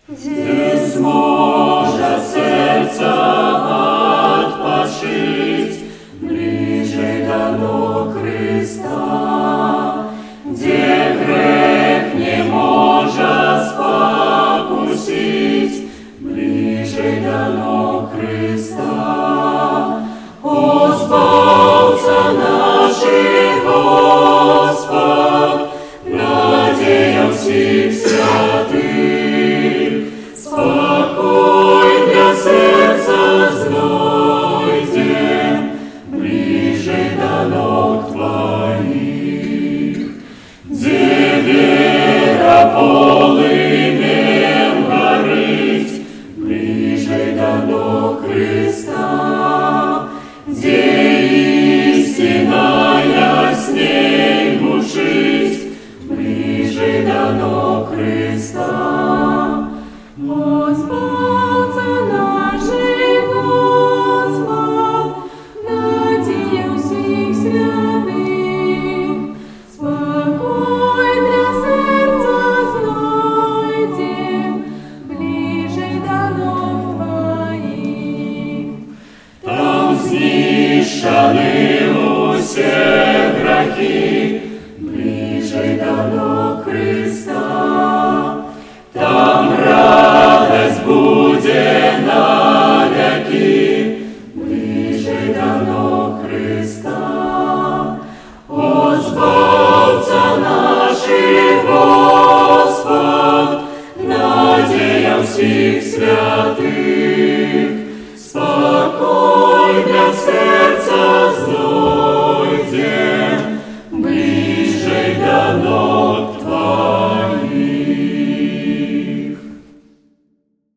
Здесь може серця отпошить, ближе до Христа, где грех не может спокусить, ближе до Христа. О, Спасца наших, Господь, надеям всех святых, спокой для сердца знойдем, ближе до ног Твоих. Где вера полымем горит, ближе до ног Христа, где истинная с ней гушить, ближе до ног Христа. Господь наших, Господь, надеям всех святых, спокой для сердца знойдем, ближе до ног Твоих. Там знищены все грехи, ближе до ног Христа. Там радость будет навеки, ближе до ног Христа. О, Спасца наших, Господь, надеям всех святых, спокой для сердца